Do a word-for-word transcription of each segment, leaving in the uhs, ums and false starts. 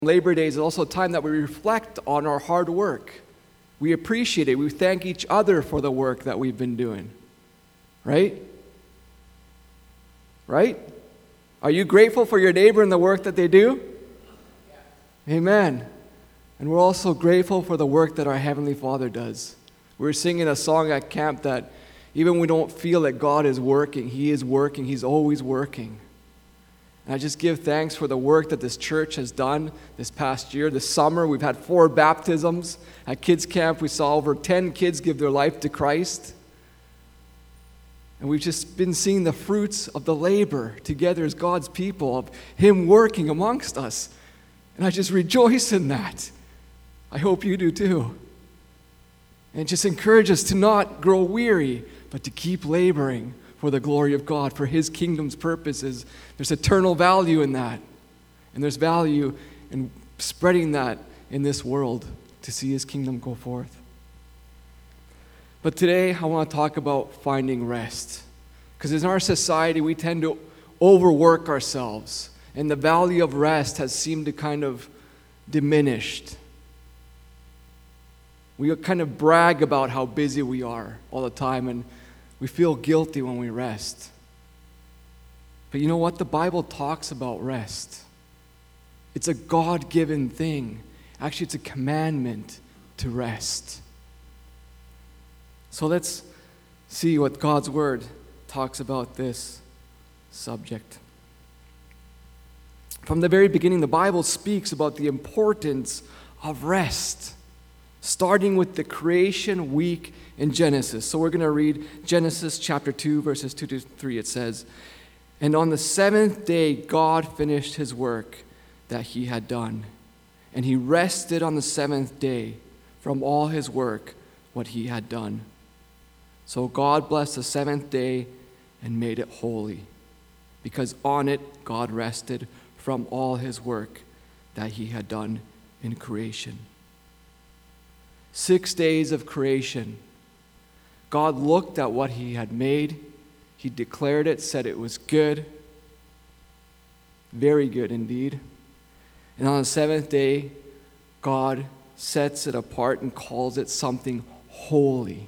Labor Day is also a time that we reflect on our hard work. We appreciate it. We thank each other for the work that we've been doing. Right? Right? Are you grateful for your neighbor and the work that they do? Yeah. Amen. And we're also grateful for the work that our Heavenly Father does. We were singing a song at camp that even when we don't feel that God is working, He is working. He's always working. And I just give thanks for the work that this church has done this past year. This summer, we've had four baptisms. At kids camp, we saw over ten kids give their life to Christ. And we've just been seeing the fruits of the labor together as God's people, of Him working amongst us. And I just rejoice in that. I hope you do too. And just encourage us to not grow weary, but to keep laboring for the glory of God, for His kingdom's purposes. There's eternal value in that. And there's value in spreading that in this world to see His kingdom go forth. But today, I want to talk about finding rest. Because in our society, we tend to overwork ourselves. And the value of rest has seemed to kind of diminished. We kind of brag about how busy we are all the time, and we feel guilty when we rest. But you know what? The Bible talks about rest. It's a God-given thing. Actually, it's a commandment to rest. So let's see what God's Word talks about this subject. From the very beginning, the Bible speaks about the importance of rest, starting with the creation week in Genesis. So we're going to read Genesis chapter two, verses two to three. It says, "And on the seventh day God finished His work that He had done, and He rested on the seventh day from all His work what He had done. So God blessed the seventh day and made it holy, because on it God rested from all His work that He had done in creation." Six days of creation. God looked at what He had made. He declared it, said it was good. Very good indeed. And on the seventh day, God sets it apart and calls it something holy.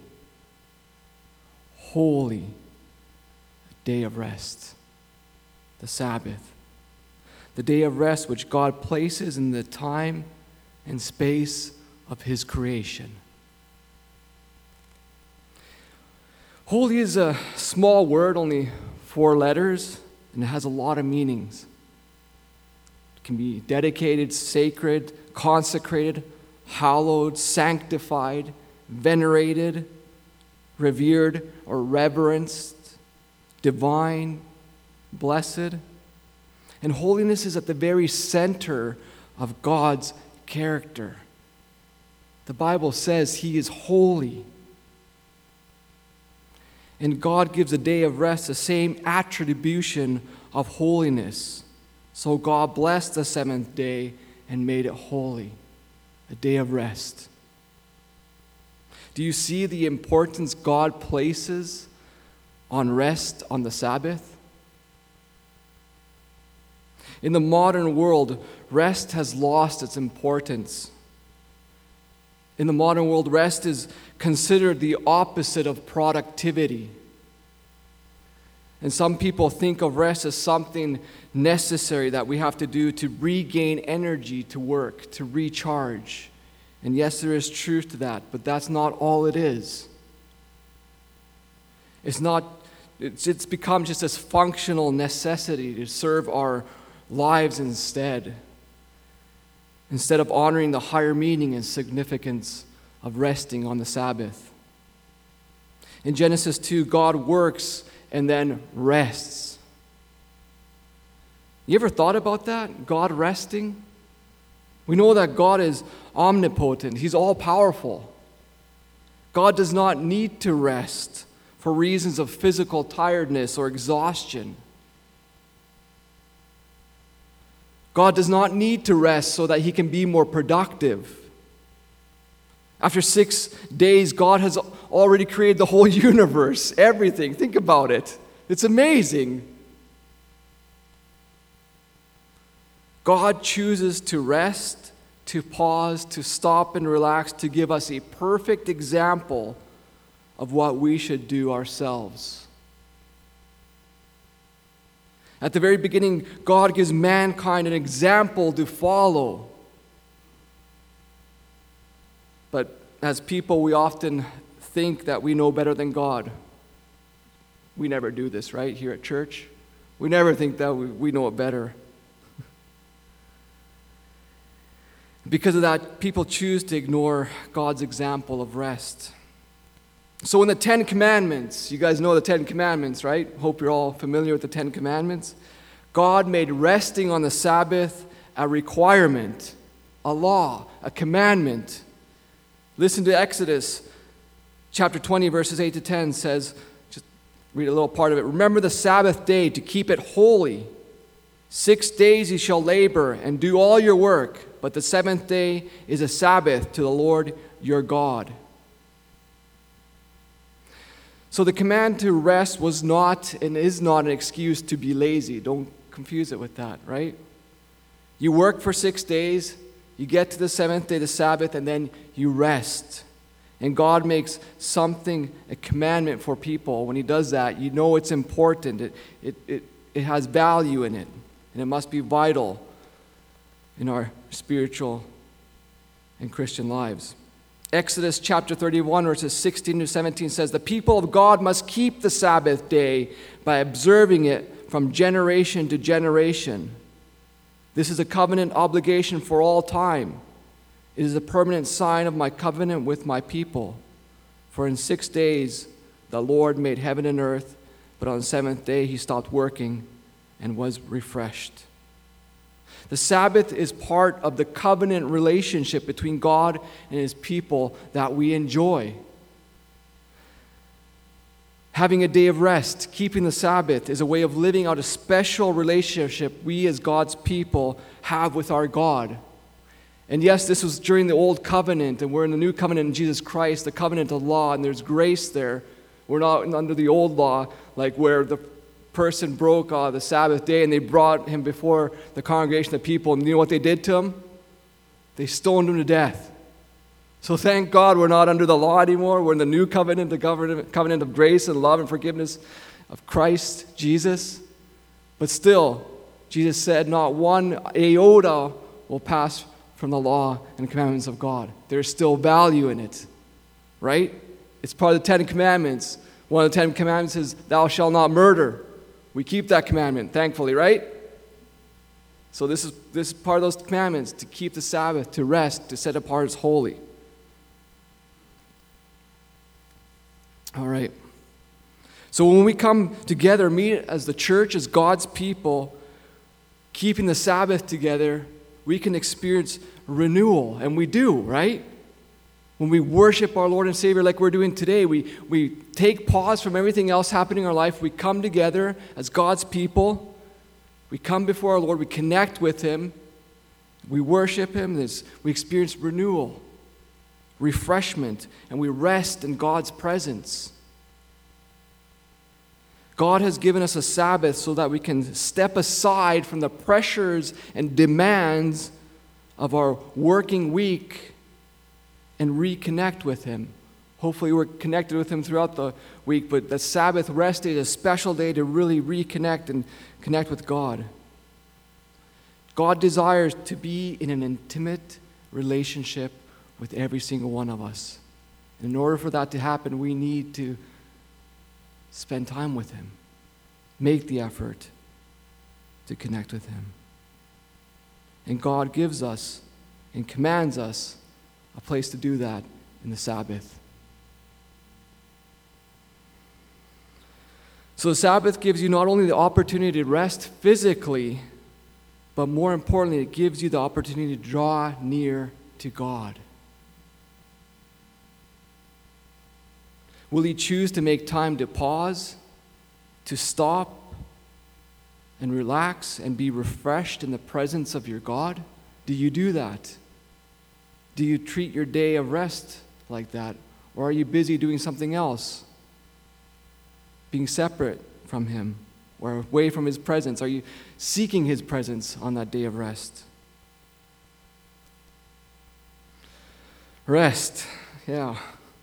Holy. A day of rest. The Sabbath. The day of rest which God places in the time and space of His creation. Holy is a small word, only four letters, and it has a lot of meanings. It can be dedicated, sacred, consecrated, hallowed, sanctified, venerated, revered or reverenced, divine, blessed. And holiness is at the very center of God's character. The Bible says He is holy. And God gives a day of rest the same attribution of holiness. So God blessed the seventh day and made it holy, a day of rest. Do you see the importance God places on rest on the Sabbath? In the modern world, rest has lost its importance. In the modern world, rest is considered the opposite of productivity. And some people think of rest as something necessary that we have to do to regain energy to work, to recharge. And yes, there is truth to that, but that's not all it is. It's not, it's, it's become just this functional necessity to serve our lives instead. Instead of honoring the higher meaning and significance of resting on the Sabbath. In Genesis two, God works and then rests. You ever thought about that? God resting? We know that God is omnipotent. He's all-powerful. God does not need to rest for reasons of physical tiredness or exhaustion. God does not need to rest so that He can be more productive. After six days, God has already created the whole universe, everything. Think about it. It's amazing. God chooses to rest, to pause, to stop and relax, to give us a perfect example of what we should do ourselves. At the very beginning, God gives mankind an example to follow. But as people, we often think that we know better than God. We never do this, right, here at church? We never think that we, we know it better. Because of that, people choose to ignore God's example of rest. So in the Ten Commandments, you guys know the Ten Commandments, right? Hope you're all familiar with the Ten Commandments. God made resting on the Sabbath a requirement, a law, a commandment. Listen to Exodus chapter twenty, verses eight to ten says, just read a little part of it. Remember the Sabbath day to keep it holy. Six days you shall labor and do all your work, but the seventh day is a Sabbath to the Lord your God. So the command to rest was not and is not an excuse to be lazy. Don't confuse it with that, right? You work for six days, you get to the seventh day, the Sabbath, and then you rest. And God makes something a commandment for people. When He does that, you know it's important. It, it, it, it has value in it. And it must be vital in our spiritual and Christian lives. Exodus chapter thirty-one, verses sixteen to seventeen says, the people of God must keep the Sabbath day by observing it from generation to generation. This is a covenant obligation for all time. It is a permanent sign of my covenant with my people. For in six days the Lord made heaven and earth, but on the seventh day He stopped working and was refreshed. The Sabbath is part of the covenant relationship between God and His people that we enjoy. Having a day of rest, keeping the Sabbath, is a way of living out a special relationship we as God's people have with our God. And yes, this was during the old covenant, and we're in the new covenant in Jesus Christ, the covenant of law, and there's grace there. We're not under the old law, like where the person broke uh, the Sabbath day and they brought him before the congregation of people, and you know what they did to him? They stoned him to death. So thank God we're not under the law anymore. We're in the new covenant, the covenant of grace and love and forgiveness of Christ Jesus. But still, Jesus said not one iota will pass from the law and commandments of God. There's still value in it, right? It's part of the Ten Commandments. One of the Ten Commandments is, thou shalt not murder. We keep that commandment, thankfully, right? So this is this is part of those commandments, to keep the Sabbath, to rest, to set apart as holy. All right. So when we come together, meet as the church, as God's people, keeping the Sabbath together, we can experience renewal, and we do, right? When we worship our Lord and Savior like we're doing today, we, we take pause from everything else happening in our life. We come together as God's people. We come before our Lord. We connect with Him. We worship Him. This, we experience renewal, refreshment, and we rest in God's presence. God has given us a Sabbath so that we can step aside from the pressures and demands of our working week and reconnect with Him. Hopefully we're connected with Him throughout the week, but the Sabbath rest day is a special day to really reconnect and connect with God. God desires to be in an intimate relationship with every single one of us. And in order for that to happen, we need to spend time with Him. Make the effort to connect with Him. And God gives us and commands us a place to do that in the Sabbath. So the Sabbath gives you not only the opportunity to rest physically, but more importantly, it gives you the opportunity to draw near to God. Will you choose to make time to pause, to stop, and relax and be refreshed in the presence of your God? Do you do that? Do you treat your day of rest like that? Or are you busy doing something else? Being separate from Him or away from his presence? Are you seeking his presence on that day of rest? Rest, yeah.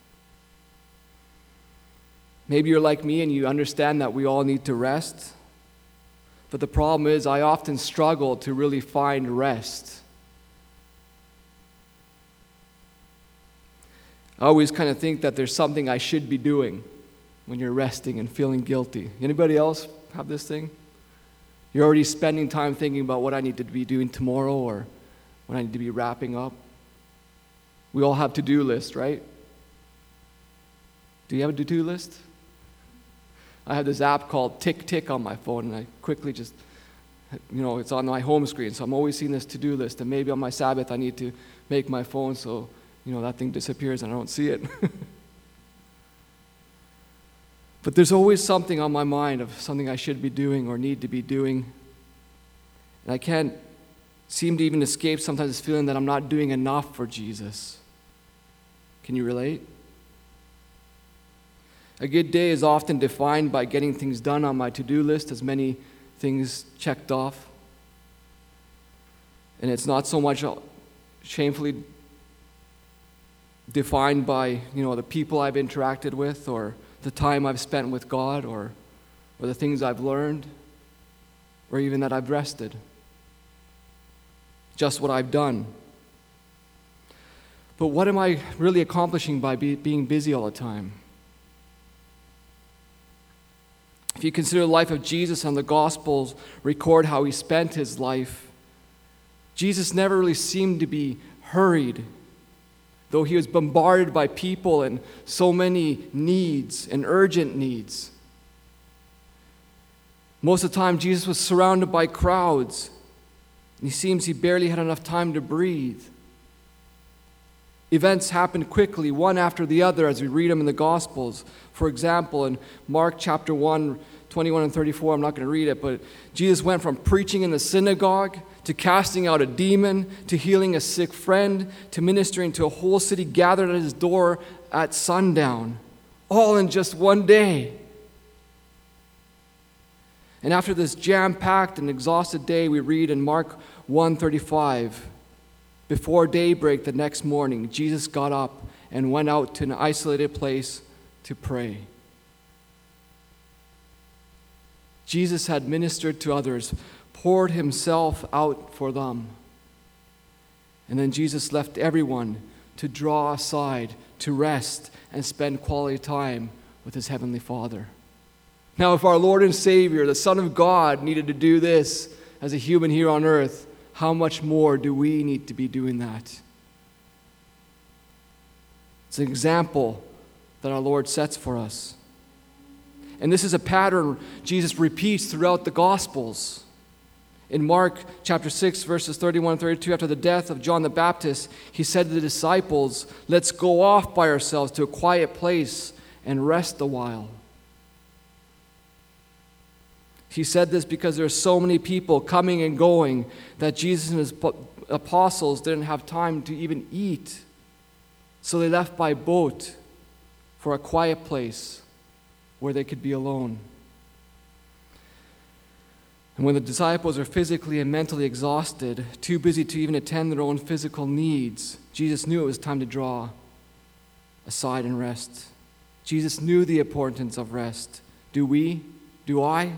Maybe you're like me and you understand that we all need to rest. But the problem is I often struggle to really find rest. I always kind of think that there's something I should be doing when you're resting and feeling guilty. Anybody else have this thing? You're already spending time thinking about what I need to be doing tomorrow or what I need to be wrapping up. We all have to-do lists, right? Do you have a to-do list? I have this app called Tick Tick on my phone, and I quickly just, you know, it's on my home screen, so I'm always seeing this to-do list, and maybe on my Sabbath I need to make my phone so, you know, that thing disappears and I don't see it. But there's always something on my mind of something I should be doing or need to be doing, and I can't seem to even escape sometimes this feeling that I'm not doing enough for Jesus. Can you relate? A good day is often defined by getting things done on my to-do list, as many things checked off. And it's not so much shamefully defined by, you know, the people I've interacted with or the time I've spent with God or, or the things I've learned or even that I've rested. Just what I've done. But what am I really accomplishing by be, being busy all the time? If you consider the life of Jesus and the Gospels record how he spent his life, Jesus never really seemed to be hurried, though he was bombarded by people and so many needs and urgent needs. Most of the time, Jesus was surrounded by crowds, and he seems he barely had enough time to breathe. Events happened quickly, one after the other, as we read them in the Gospels. For example, in Mark chapter one, twenty-one and thirty-four, I'm not going to read it, but Jesus went from preaching in the synagogue to casting out a demon, to healing a sick friend, to ministering to a whole city gathered at his door at sundown, all in just one day. And after this jam-packed and exhausted day, we read in Mark one thirty-five, before daybreak the next morning, Jesus got up and went out to an isolated place to pray. Jesus had ministered to others, poured himself out for them. And then Jesus left everyone to draw aside, to rest, and spend quality time with his heavenly Father. Now, if our Lord and Savior, the Son of God, needed to do this as a human here on earth, how much more do we need to be doing that? It's an example that our Lord sets for us. And this is a pattern Jesus repeats throughout the Gospels. In Mark chapter six, verses thirty-one and thirty-two, after the death of John the Baptist, he said to the disciples, "Let's go off by ourselves to a quiet place and rest a while." He said this because there are so many people coming and going that Jesus and his apostles didn't have time to even eat. So they left by boat for a quiet place where they could be alone. And when the disciples are physically and mentally exhausted, too busy to even attend their own physical needs, Jesus knew it was time to draw aside and rest. Jesus knew the importance of rest. Do we? Do I?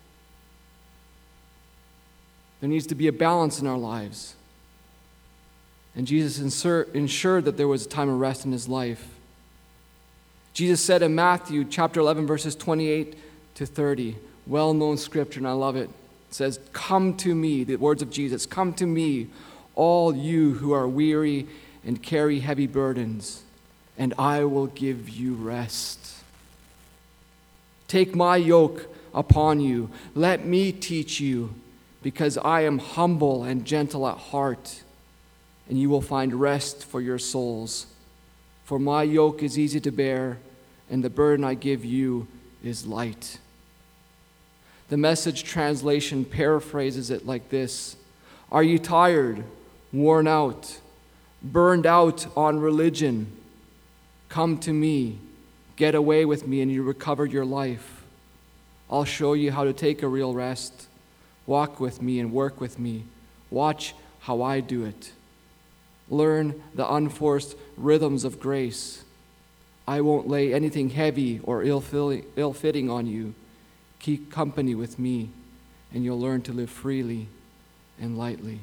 There needs to be a balance in our lives. And Jesus insur- ensured that there was a time of rest in his life. Jesus said in Matthew chapter eleven, verses twenty-eight to thirty, well-known scripture, and I love it. It says, "Come to me," the words of Jesus, "come to me, all you who are weary and carry heavy burdens, and I will give you rest. Take my yoke upon you. Let me teach you, because I am humble and gentle at heart, and you will find rest for your souls. For my yoke is easy to bear, and the burden I give you is light." The Message translation paraphrases it like this: "Are you tired, worn out, burned out on religion? Come to me, get away with me, and you recover your life. I'll show you how to take a real rest. Walk with me and work with me. Watch how I do it. Learn the unforced rhythms of grace. I won't lay anything heavy or ill-fitting on you. Keep company with me, and you'll learn to live freely and lightly.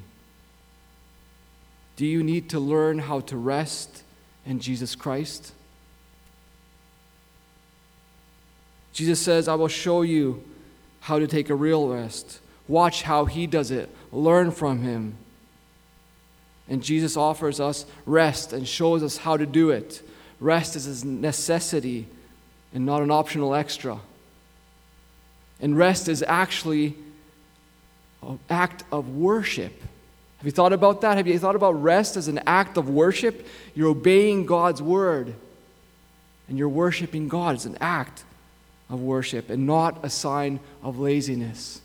Do you need to learn how to rest in Jesus Christ? Jesus says, I will show you how to take a real rest. Watch how he does it. Learn from him. And Jesus offers us rest and shows us how to do it. Rest is a necessity and not an optional extra. And rest is actually an act of worship. Have you thought about that? Have you thought about rest as an act of worship? You're obeying God's word. And you're worshiping God as an act of worship and not a sign of laziness.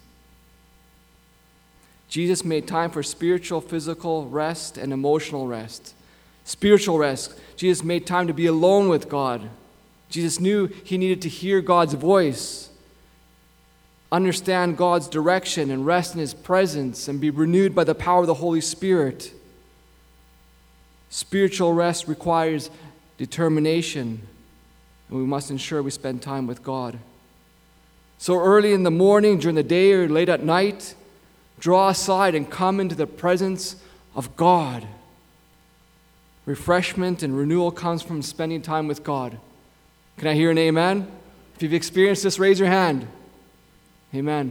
Jesus made time for spiritual, physical rest and emotional rest. Spiritual rest. Jesus made time to be alone with God. Jesus knew he needed to hear God's voice, understand God's direction, and rest in his presence and be renewed by the power of the Holy Spirit. Spiritual rest requires determination, and we must ensure we spend time with God. So early in the morning, during the day, or late at night, draw aside and come into the presence of God. Refreshment and renewal comes from spending time with God. Can I hear an amen? If you've experienced this, raise your hand. Amen.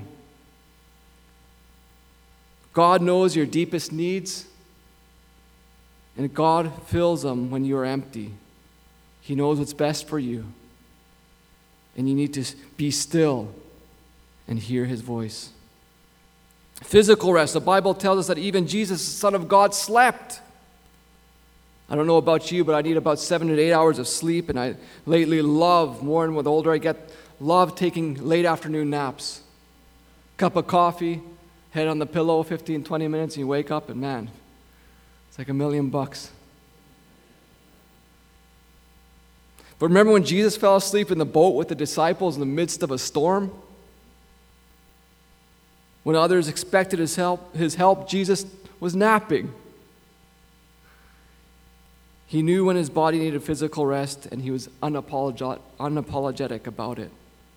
God knows your deepest needs, and God fills them when you are empty. He knows what's best for you, and you need to be still and hear his voice. Physical rest. The Bible tells us that even Jesus, the Son of God, slept. I don't know about you, but I need about seven to eight hours of sleep, and I lately love, more and the older I get, love taking late afternoon naps. Cup of coffee, head on the pillow, fifteen, twenty minutes, and you wake up, and man, it's like a million bucks. But remember when Jesus fell asleep in the boat with the disciples in the midst of a storm? When others expected his help, his help, Jesus was napping. He knew when his body needed physical rest, and he was unapologetic, unapologetic about it.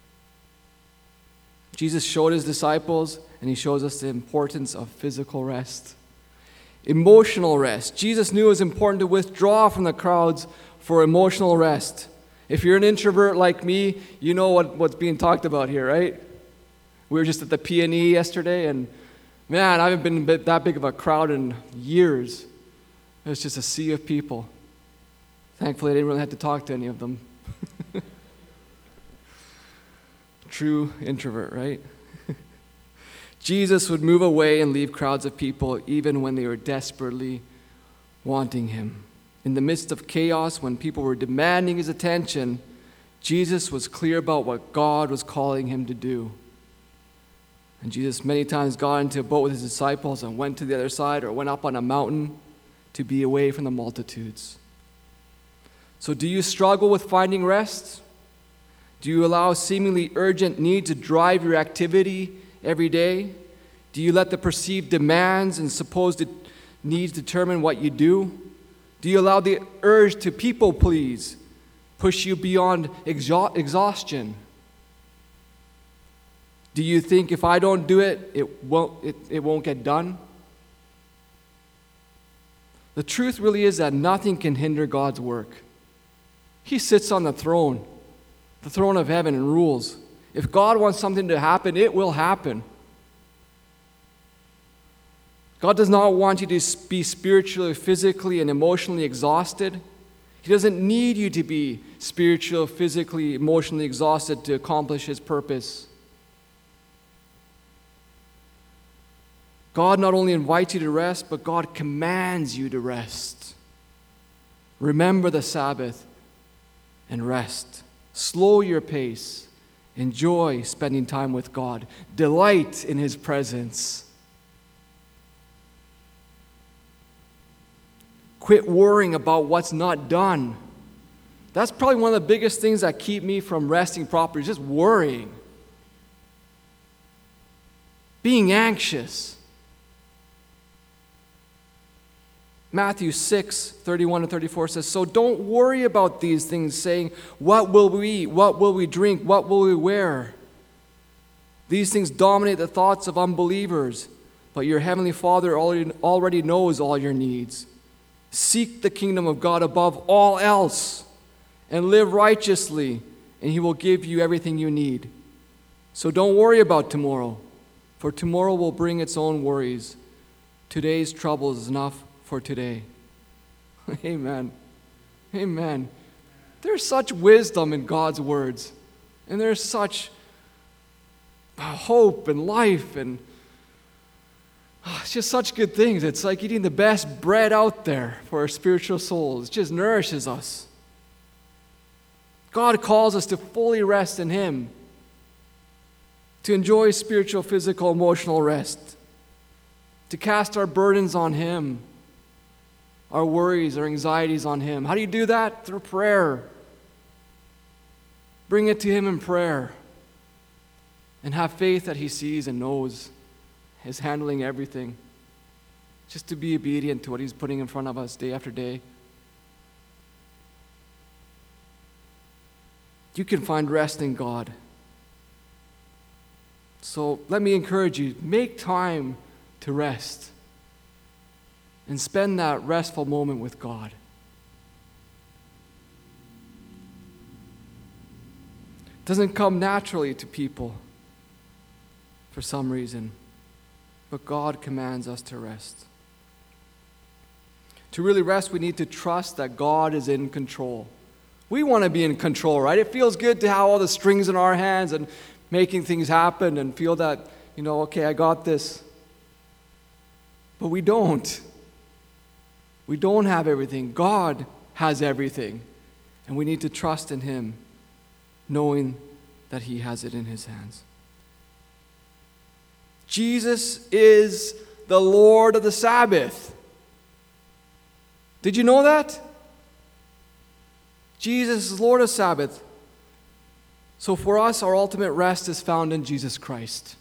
Jesus showed his disciples, and he shows us the importance of physical rest. Emotional rest. Jesus knew it was important to withdraw from the crowds for emotional rest. If you're an introvert like me, you know what, what's being talked about here, right? We were just at the P and E yesterday, and man, I haven't been that big of a crowd in years. It was just a sea of people. Thankfully, I didn't really have to talk to any of them. True introvert, right? Jesus would move away and leave crowds of people even when they were desperately wanting him. In the midst of chaos, when people were demanding his attention, Jesus was clear about what God was calling him to do. And Jesus many times got into a boat with his disciples and went to the other side or went up on a mountain to be away from the multitudes. So do you struggle with finding rest? Do you allow seemingly urgent need to drive your activity every day? Do you let the perceived demands and supposed needs determine what you do? Do you allow the urge to people please push you beyond exha- exhaustion? Do you think if I don't do it, it won't, it, it won't get done? The truth really is that nothing can hinder God's work. He sits on the throne, the throne of heaven, and rules. If God wants something to happen, it will happen. God does not want you to be spiritually, physically, and emotionally exhausted. He doesn't need you to be spiritually, physically, emotionally exhausted to accomplish his purpose. God not only invites you to rest, but God commands you to rest. Remember the Sabbath and rest. Slow your pace. Enjoy spending time with God. Delight in his presence. Quit worrying about what's not done. That's probably one of the biggest things that keep me from resting properly, just worrying. being anxious. Matthew six, thirty-one and thirty-four says, "So don't worry about these things, saying, 'What will we eat? What will we drink? What will we wear?' These things dominate the thoughts of unbelievers, but your heavenly Father already, already knows all your needs. Seek the kingdom of God above all else, and live righteously, and He will give you everything you need. So don't worry about tomorrow, for tomorrow will bring its own worries. Today's trouble is enough for today." Amen. Amen. There's such wisdom in God's words, and there's such hope and life, and oh, it's just such good things. It's like eating the best bread out there for our spiritual souls. It just nourishes us. God calls us to fully rest in Him, to enjoy spiritual, physical, emotional rest, to cast our burdens on Him, our worries, our anxieties on Him. How do you do that? Through prayer. Bring it to Him in prayer, and have faith that He sees and knows, is handling everything. Just to be obedient to what He's putting in front of us day after day. You can find rest in God. So let me encourage you, make time to rest and spend that restful moment with God. It doesn't come naturally to people for some reason, but God commands us to rest. To really rest, we need to trust that God is in control. We want to be in control, right? It feels good to have all the strings in our hands and making things happen and feel that, you know, okay, I got this. But we don't. We don't have everything. God has everything. And we need to trust in Him, knowing that He has it in His hands. Jesus is the Lord of the Sabbath. Did you know that? Jesus is Lord of Sabbath. So for us, our ultimate rest is found in Jesus Christ.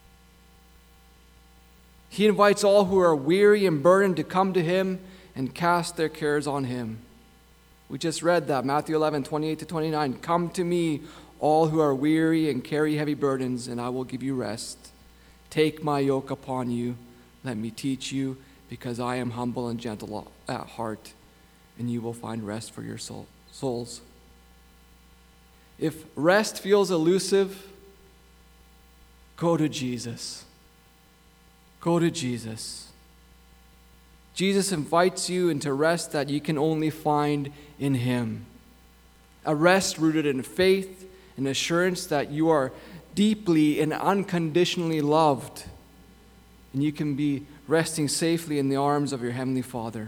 He invites all who are weary and burdened to come to Him and cast their cares on Him. We just read that, Matthew eleven, twenty-eight to twenty-nine. "Come to me, all who are weary and carry heavy burdens, and I will give you rest. Take my yoke upon you. Let me teach you, because I am humble and gentle at heart, and you will find rest for your soul, souls." If rest feels elusive, go to Jesus. Go to Jesus. Jesus invites you into rest that you can only find in Him. A rest rooted in faith and assurance that you are deeply and unconditionally loved, and you can be resting safely in the arms of your Heavenly Father.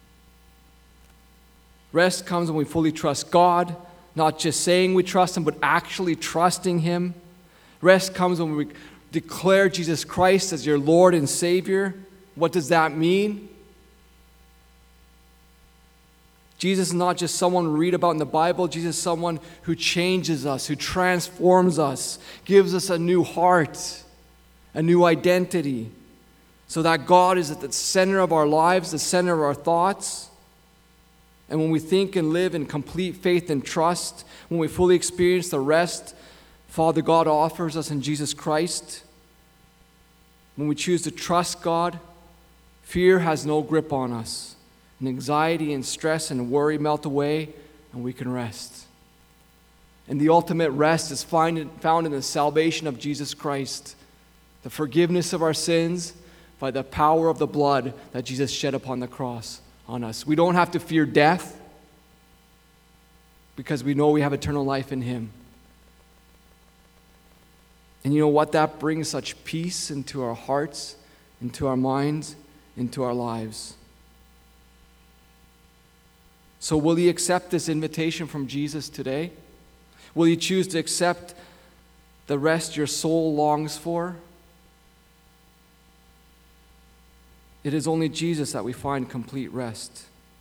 Rest comes when we fully trust God, not just saying we trust Him, but actually trusting Him. Rest comes when we declare Jesus Christ as your Lord and Savior. What does that mean? Jesus is not just someone we read about in the Bible. Jesus is someone who changes us, who transforms us, gives us a new heart, a new identity, so that God is at the center of our lives, the center of our thoughts. And when we think and live in complete faith and trust, when we fully experience the rest Father God offers us in Jesus Christ, when we choose to trust God, fear has no grip on us. And anxiety and stress and worry melt away, and we can rest. And the ultimate rest is find, found in the salvation of Jesus Christ, the forgiveness of our sins by the power of the blood that Jesus shed upon the cross on us. We don't have to fear death because we know we have eternal life in Him. And you know what? That brings such peace into our hearts, into our minds, into our lives. So will you accept this invitation from Jesus today? Will you choose to accept the rest your soul longs for? It is only Jesus that we find complete rest.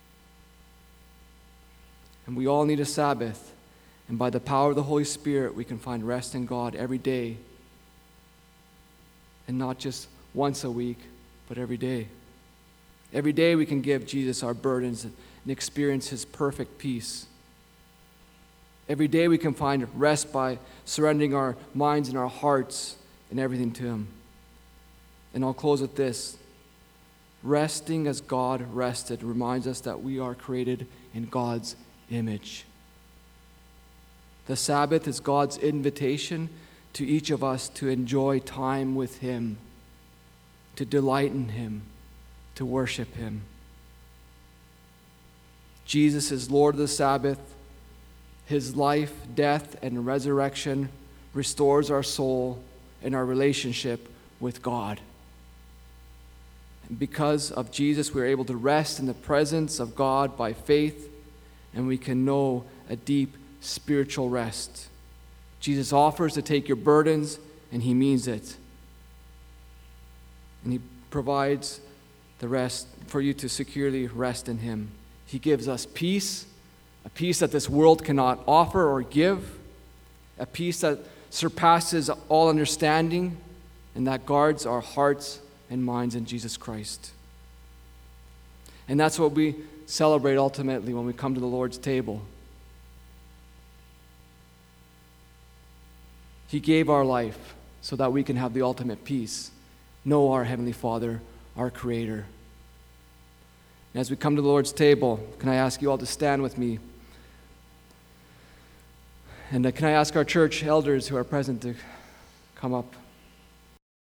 And we all need a Sabbath. And by the power of the Holy Spirit, we can find rest in God every day. And not just once a week, but every day. Every day we can give Jesus our burdens and experience his perfect peace. Every day we can find rest by surrendering our minds and our hearts and everything to him. And I'll close with this. Resting as God rested reminds us that we are created in God's image. The Sabbath is God's invitation to each of us to enjoy time with him, to delight in him, to worship him. Jesus is Lord of the Sabbath. His life, death, and resurrection restores our soul and our relationship with God. And because of Jesus, we are able to rest in the presence of God by faith, and we can know a deep spiritual rest. Jesus offers to take your burdens, and he means it. And he provides the rest for you to securely rest in him. He gives us peace, a peace that this world cannot offer or give, a peace that surpasses all understanding, and that guards our hearts and minds in Jesus Christ. And that's what we celebrate ultimately when we come to the Lord's table. He gave our life so that we can have the ultimate peace, know our Heavenly Father, our Creator. And as we come to the Lord's table, can I ask you all to stand with me? And uh, can I ask our church elders who are present to come up?